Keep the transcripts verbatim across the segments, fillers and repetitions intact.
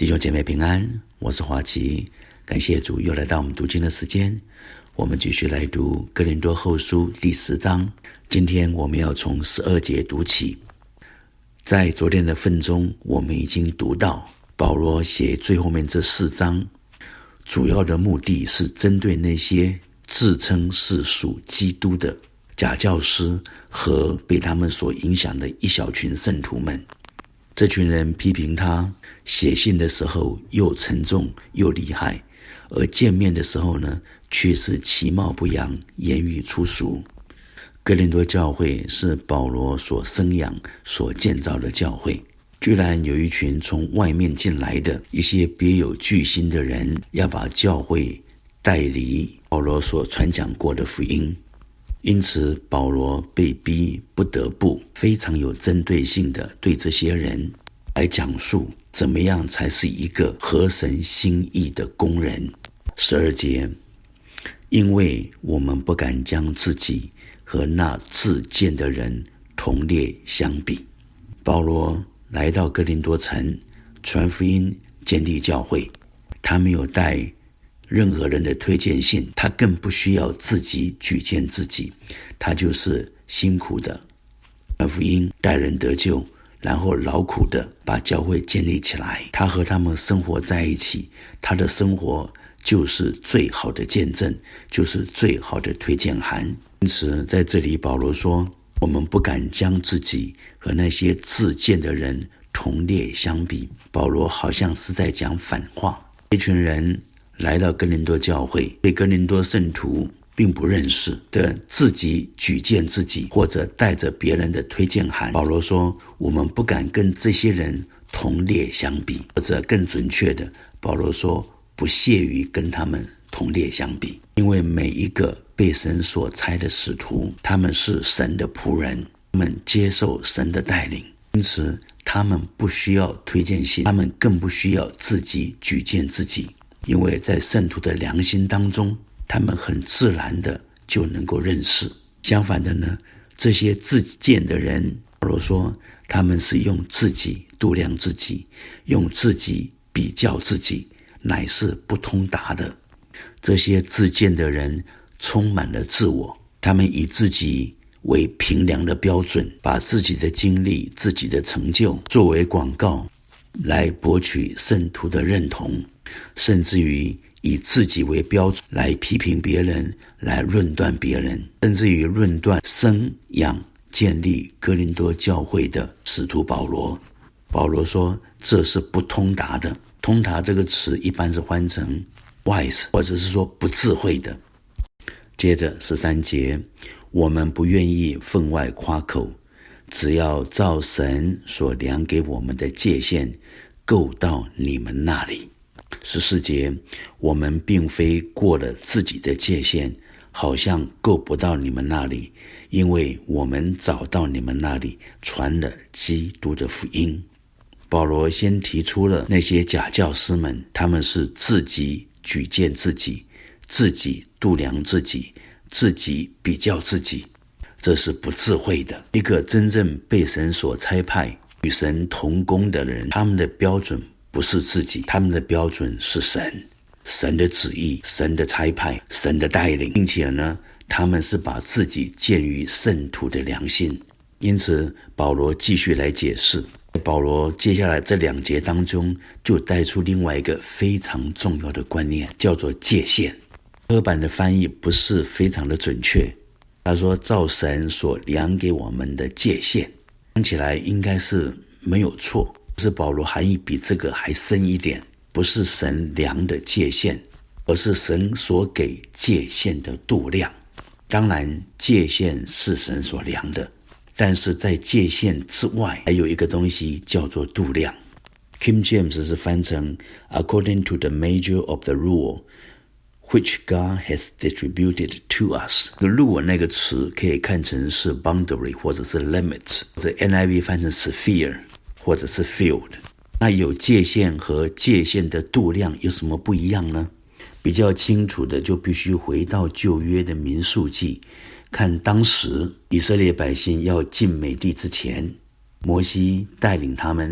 弟兄姐妹平安，我是华奇，感谢主又来到我们读经的时间。我们继续来读哥林多后书第十章，今天我们要从十二节读起。在昨天的份中，我们已经读到保罗写最后面这四章，主要的目的是针对那些自称是属基督的假教师和被他们所影响的一小群圣徒们。这群人批评他，写信的时候又沉重又厉害，而见面的时候呢，却是其貌不扬，言语粗俗。哥林多教会是保罗所生养所建造的教会，居然有一群从外面进来的一些别有居心的人，要把教会带离保罗所传讲过的福音。因此保罗被逼不得不非常有针对性的对这些人来讲述怎么样才是一个合神心意的工人。十二节，因为我们不敢将自己和那自荐的人同列相比。保罗来到哥林多城传福音建立教会，他没有带任何人的推荐信，他更不需要自己举荐自己，他就是辛苦的传福音带人得救，然后劳苦的把教会建立起来。他和他们生活在一起，他的生活就是最好的见证，就是最好的推荐函。因此在这里保罗说，我们不敢将自己和那些自荐的人同列相比。保罗好像是在讲反话。一群人来到哥林多教会，对哥林多圣徒并不认识的，自己举荐自己，或者带着别人的推荐函。保罗说，我们不敢跟这些人同列相比，或者更准确的，保罗说不屑于跟他们同列相比。因为每一个被神所差的使徒，他们是神的仆人，他们接受神的带领，因此他们不需要推荐信，他们更不需要自己举荐自己。因为在圣徒的良心当中，他们很自然的就能够认识。相反的呢，这些自荐的人，保罗说他们是用自己度量自己，用自己比较自己，乃是不通达的。这些自荐的人充满了自我，他们以自己为评量的标准，把自己的经历、自己的成就作为广告，来博取圣徒的认同，甚至于以自己为标准来批评别人，来论断别人，甚至于论断生养建立哥林多教会的使徒保罗。保罗说这是不通达的。通达这个词一般是翻成 wise， 或者是说不智慧的。接着十三节，我们不愿意分外夸口，只要照神所量给我们的界限够到你们那里。十四节，我们并非过了自己的界限，好像够不到你们那里，因为我们早到你们那里传了基督的福音。保罗先提出了那些假教师们，他们是自己举荐自己，自己度量自己，自己比较自己，这是不智慧的。一个真正被神所差派与神同工的人，他们的标准不是自己，他们的标准是神，神的旨意，神的差派，神的带领，并且呢，他们是把自己建于圣徒的良心。因此保罗继续来解释，保罗接下来这两节当中就带出另外一个非常重要的观念，叫做界限。刻板的翻译不是非常的准确，他说照神所量给我们的界限，听起来应该是没有错，是保罗含义比这个还深一点，不是神量的界限，而是神所给界限的度量。当然界限是神所量的，但是在界限之外还有一个东西叫做度量。 King James 是翻成 according to the measure of the rule which God has distributed to us。 rule 那个词可以看成是 boundary 或者是 limit， 或者 N I V 翻成 sphere或者是 field。 那有界限和界限的度量有什么不一样呢？比较清楚的就必须回到旧约的民数记，看当时以色列百姓要进美地之前，摩西带领他们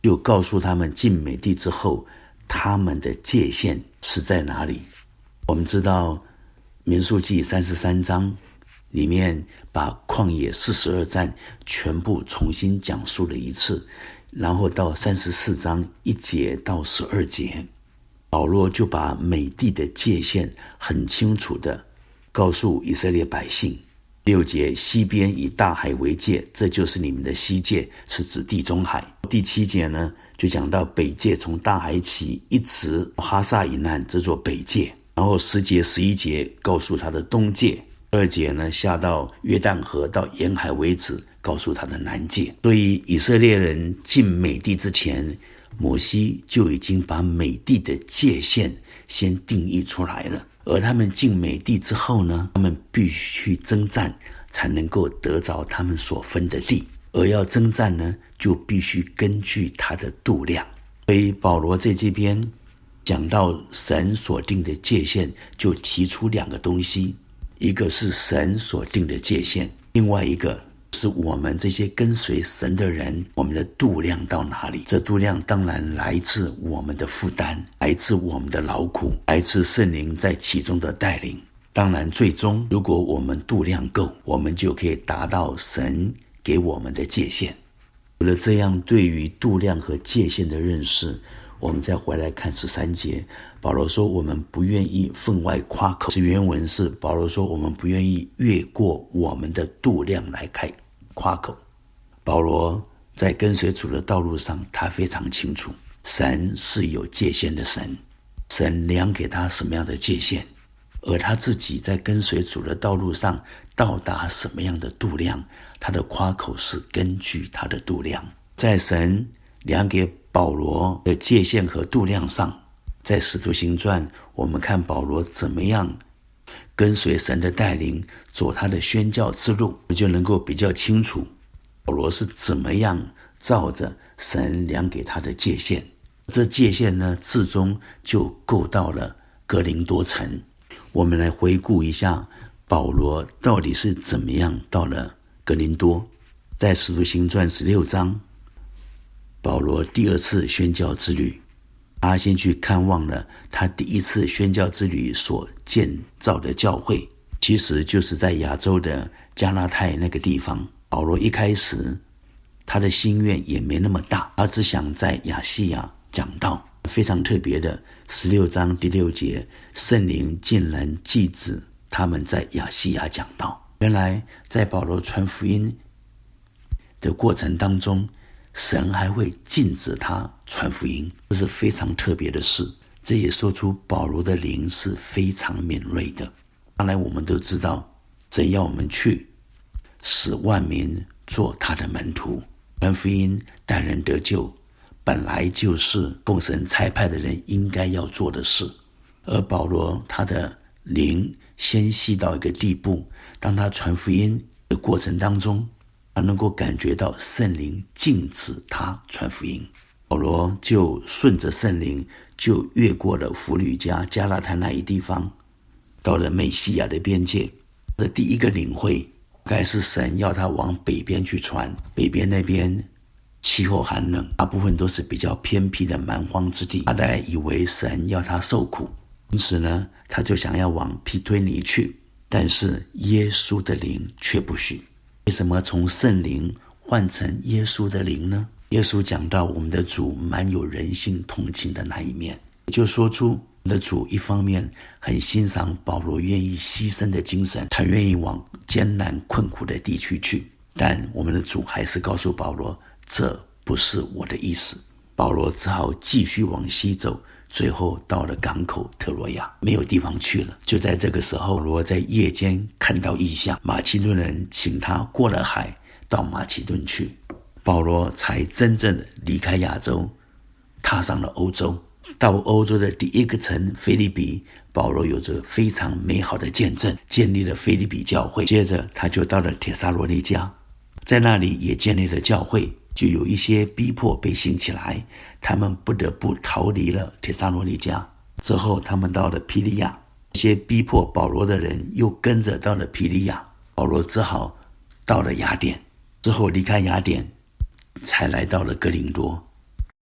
就告诉他们进美地之后，他们的界限是在哪里。我们知道民数记三十三章里面把旷野四十二战全部重新讲述了一次，然后到三十四章一节到十二节，保罗就把美地的界限很清楚地告诉以色列百姓。六节，西边以大海为界，这就是你们的西界，是指地中海。第七节呢，就讲到北界从大海起一直哈萨以南，这座北界。然后十节十一节告诉他的东界，二节呢下到约旦河到沿海为止，告诉他的南界。所以以色列人进美地之前，摩西就已经把美地的界限先定义出来了。而他们进美地之后呢，他们必须征战才能够得着他们所分的地，而要征战呢，就必须根据他的度量。所以保罗在这边讲到神所定的界限，就提出两个东西，一个是神所定的界限，另外一个是我们这些跟随神的人，我们的度量到哪里。这度量当然来自我们的负担，来自我们的劳苦，来自圣灵在其中的带领。当然最终如果我们度量够，我们就可以达到神给我们的界限。有了这样对于度量和界限的认识，我们再回来看十三节，保罗说我们不愿意分外夸口，是原文是保罗说我们不愿意越过我们的度量来开夸口。保罗在跟随主的道路上，他非常清楚神是有界限的神，神量给他什么样的界限，而他自己在跟随主的道路上到达什么样的度量，他的夸口是根据他的度量。在神量给保罗的界限和度量上，在使徒行传我们看保罗怎么样跟随神的带领走他的宣教之路，我们就能够比较清楚保罗是怎么样照着神量给他的界限。这界限呢，至终就够到了哥林多城。我们来回顾一下保罗到底是怎么样到了哥林多。在使徒行传十六章，保罗第二次宣教之旅，他先去看望了他第一次宣教之旅所建造的教会，其实就是在亚洲的加拉太那个地方。保罗一开始他的心愿也没那么大，他只想在亚细亚讲道。非常特别的十六章第六节，圣灵竟然禁止他们在亚细亚讲道。原来在保罗传福音的过程当中，神还会禁止他传福音，这是非常特别的事。这也说出保罗的灵是非常敏锐的。当然我们都知道，神要我们去使万民做他的门徒，传福音带人得救，本来就是奉神差派的人应该要做的事。而保罗他的灵纤细到一个地步，当他传福音的过程当中，他能够感觉到圣灵禁止他传福音。保罗就顺着圣灵，就越过了弗吕家、加拉太那一地方，到了美西亚的边界。的第一个领会该是神要他往北边去传，北边那边气候寒冷，大部分都是比较偏僻的蛮荒之地。他大概以为神要他受苦，因此呢，他就想要往庇推尼去，但是耶稣的灵却不许。为什么从圣灵换成耶稣的灵呢？耶稣讲到我们的主蛮有人性同情的那一面，就说出我们的主一方面很欣赏保罗愿意牺牲的精神，他愿意往艰难困苦的地区去，但我们的主还是告诉保罗，这不是我的意思。保罗只好继续往西走，最后到了港口特罗亚，没有地方去了。就在这个时候，保罗在夜间看到异象，马其顿人请他过了海到马其顿去，保罗才真正的离开亚洲，踏上了欧洲。到欧洲的第一个城腓立比，保罗有着非常美好的见证，建立了腓立比教会。接着他就到了帖撒罗尼迦，在那里也建立了教会，就有一些逼迫被兴起来，他们不得不逃离了帖撒罗尼迦。之后他们到了庇利亚，这些逼迫保罗的人又跟着到了庇利亚，保罗只好到了雅典，之后离开雅典才来到了哥林多。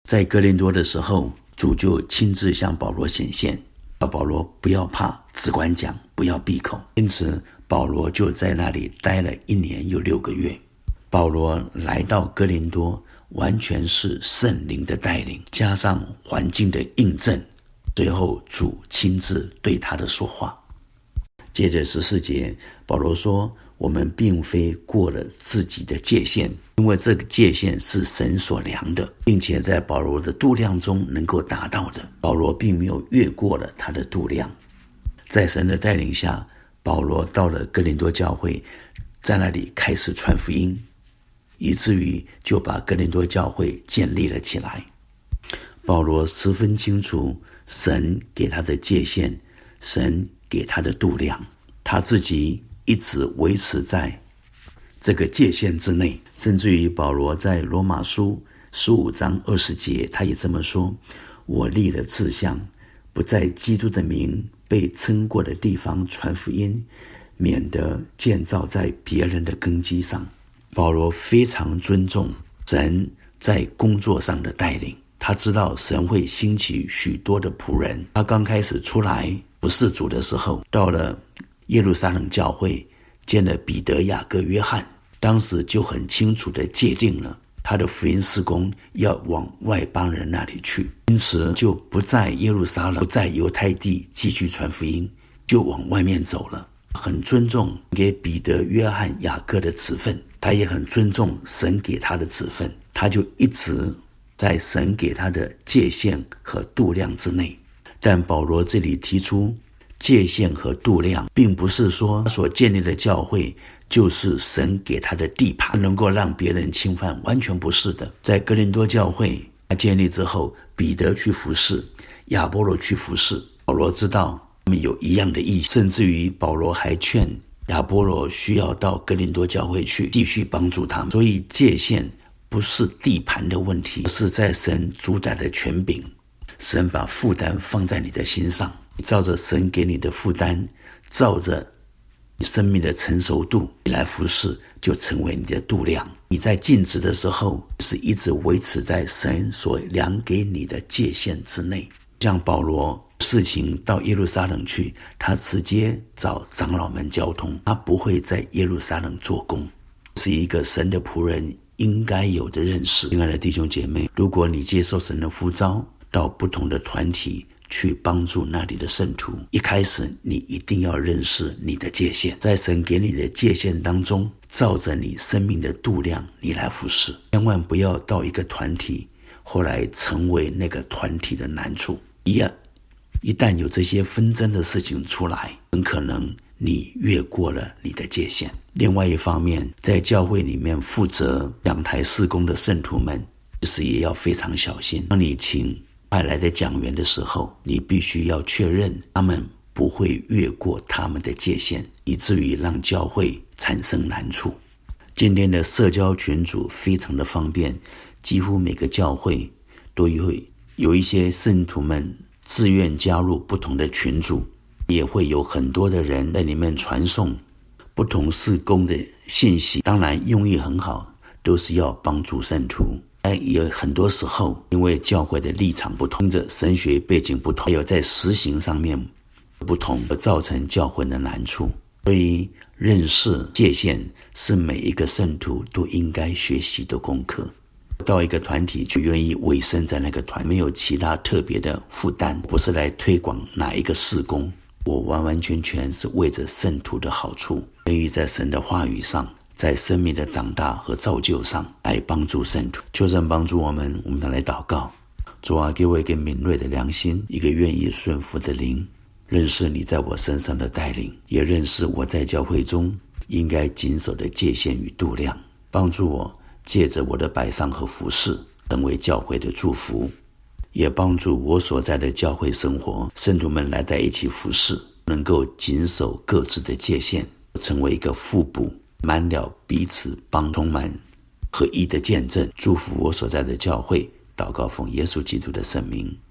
在哥林多的时候，主就亲自向保罗显现，叫保罗不要怕，只管讲，不要闭口。因此保罗就在那里待了一年又六个月。保罗来到哥林多，完全是圣灵的带领，加上环境的印证，最后主亲自对他的说话。接着十四节，保罗说，我们并非过了自己的界限，因为这个界限是神所量的，并且在保罗的度量中能够达到的。保罗并没有越过了他的度量。在神的带领下，保罗到了哥林多教会，在那里开始传福音，以至于就把哥林多教会建立了起来。保罗十分清楚神给他的界限，神给他的度量，他自己一直维持在这个界限之内。甚至于保罗在罗马书十五章二十节，他也这么说，我立了志向，不在基督的名被称过的地方传福音，免得建造在别人的根基上。保罗非常尊重神在工作上的带领，他知道神会兴起许多的仆人。他刚开始出来不是主的时候，到了耶路撒冷教会见了彼得、雅各、约翰，当时就很清楚地界定了他的福音事工要往外邦人那里去，因此就不在耶路撒冷，不在犹太地继续传福音，就往外面走了。很尊重给彼得、约翰、雅各的职分，他也很尊重神给他的职分，他就一直在神给他的界限和度量之内。但保罗这里提出界限和度量，并不是说他所建立的教会就是神给他的地盘，能够让别人侵犯，完全不是的。在哥林多教会他建立之后，彼得去服侍，亚波罗去服侍，保罗知道他们有一样的意思，甚至于保罗还劝亚波罗需要到哥林多教会去继续帮助他们。所以界限不是地盘的问题，而是在神主宰的权柄，神把负担放在你的心上，照着神给你的负担，照着你生命的成熟度你来服侍，就成为你的度量。你在尽职的时候是一直维持在神所量给你的界限之内。像保罗事情到耶路撒冷去，他直接找长老们交通，他不会在耶路撒冷做工，是一个神的仆人应该有的认识。亲爱的弟兄姐妹，如果你接受神的呼召，到不同的团体去帮助那里的圣徒，一开始你一定要认识你的界限，在神给你的界限当中，照着你生命的度量你来服侍。千万不要到一个团体后来成为那个团体的难处。一样，一旦有这些纷争的事情出来，很可能你越过了你的界限。另外一方面，在教会里面负责讲台事工的圣徒们，就是也要非常小心。当你请外来的讲员的时候，你必须要确认他们不会越过他们的界限，以至于让教会产生难处。今天的社交群组非常的方便，几乎每个教会都会有一些圣徒们自愿加入不同的群组，也会有很多的人在里面传送不同事工的信息。当然用意很好，都是要帮助圣徒。但也很多时候因为教会的立场不同，因着神学背景不同，还有在实行上面不同，而造成教会的难处。所以认识界限是每一个圣徒都应该学习的功课。到一个团体就愿意委身在那个团，没有其他特别的负担，不是来推广哪一个事工，我完完全全是为着圣徒的好处，愿意在神的话语上，在生命的长大和造就上来帮助圣徒。求神帮助我们，我们来祷告。主啊，给我一个敏锐的良心，一个愿意顺服的灵，认识你在我身上的带领，也认识我在教会中应该谨守的界限与度量，帮助我借着我的摆上和服事成为教会的祝福，也帮助我所在的教会生活圣徒们来在一起服事，能够谨守各自的界限，成为一个互补满了彼此帮充满合一的见证。祝福我所在的教会，祷告奉耶稣基督的圣名。